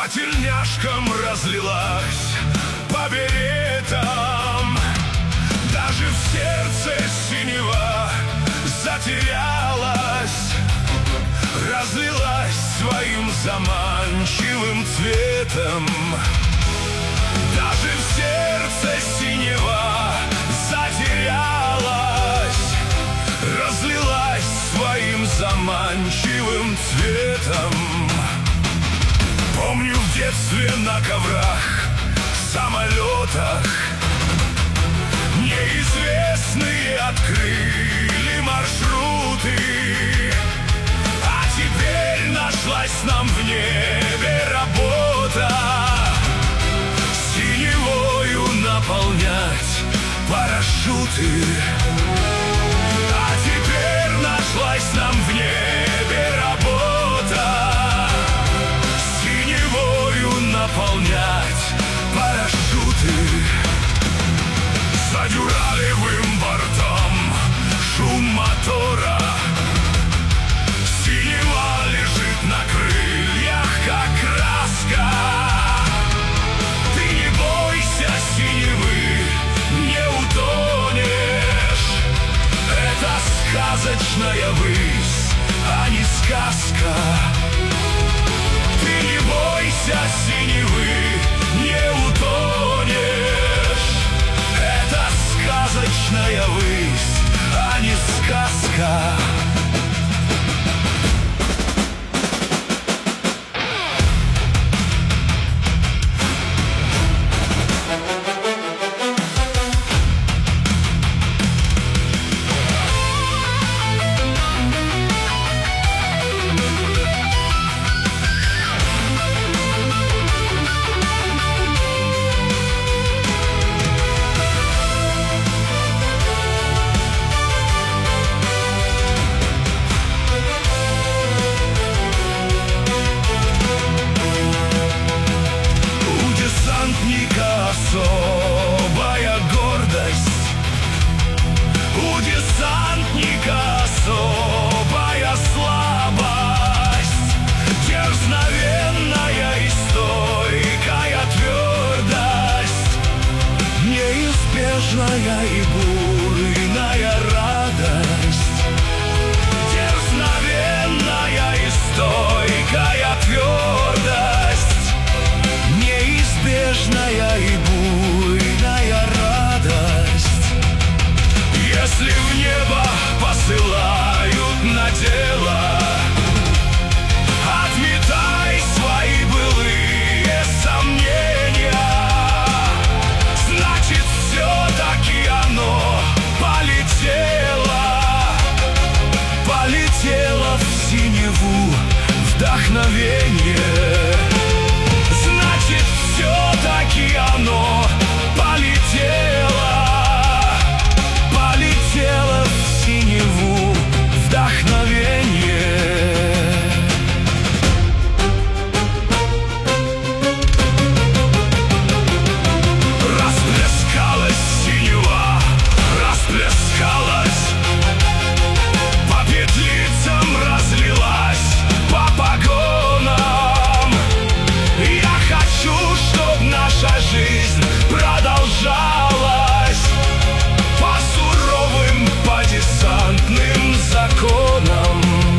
По тельняшкам разлилась, по беретам. Даже в сердце синева затерялась, разлилась своим заманчивым цветом. Даже в сердце синева затерялась, разлилась своим заманчивым цветом. Помню, в детстве на коврах, самолетах неизвестные открыли маршруты. А теперь нашлась нам в небе работа синевою наполнять парашюты. А теперь нашлась нам в небе работа синевою наполнять парашюты. За дюралевым бортом шум мотора, синева лежит на крыльях, как краска. Ты не бойся синевы, не утонешь. Это сказочная высь, а не сказка. Ты не бойся синевы, не утонешь. Это сказочная высь, а не сказка. Особая гордость, у десантника особая слабость, дерзновенная и стойкая твердость, неизбежная и бурная радость, дерзновенная и стойкая твердость, неизбежная и буйная радость. Если в небо посылают на дело, отметай свои былые сомнения. Значит, все-таки оно полетело, полетело в синеву вдохновение. Значит, все-таки оно полетело, полетело в синеву вдохновение. Расплескалась синева, расплескалась, по петлицам разлилась, по погонам. Я хочу, чтоб наша жизнь продолжалась по суровым, по десантным законам.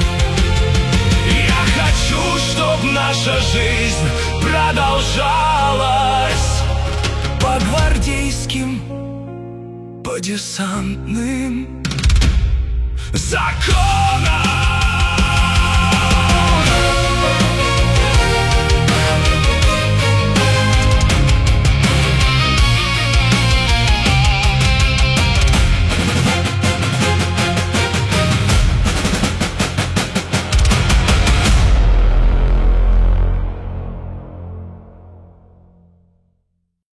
Я хочу, чтоб наша жизнь продолжалась по гвардейским, по десантным законам.